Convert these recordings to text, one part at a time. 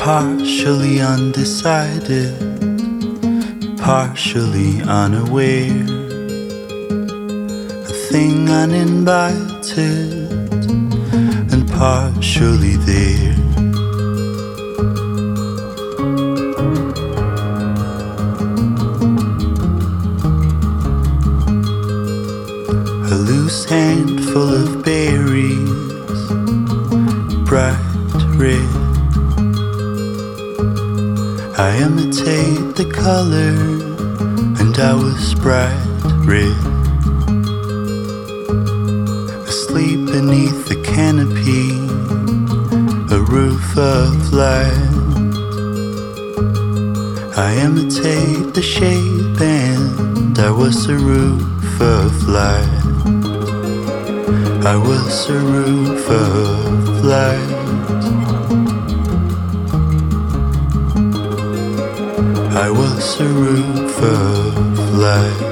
partially undecided, partially unaware, a thing uninvited and partially there. A loose handful of berries, bright red. I imitate the color, and I was bright red. Asleep beneath the canopy, a roof of light. I imitate the shape, and I was a roof of light. I was a roof of light. I was a roof of light.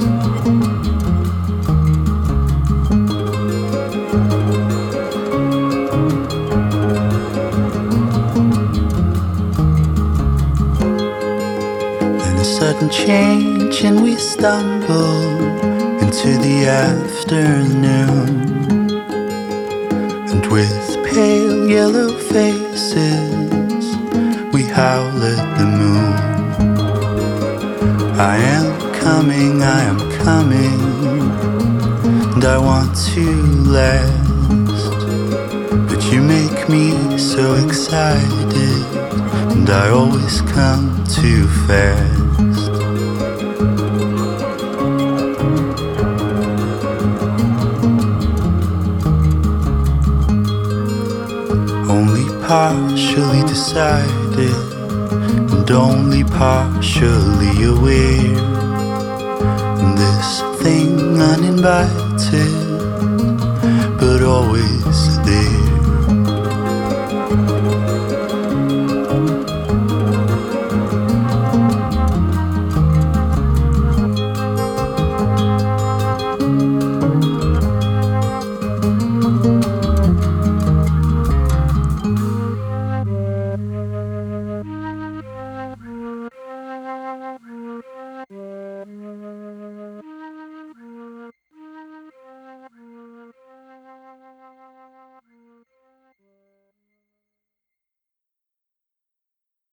Then a sudden change and we stumble into the afternoon. And with pale yellow faces we howl at the moon. I am coming, and I want to last. But you make me so excited, and I always come too fast. Only partially decided, and only partially aware. And this thing uninvited, but always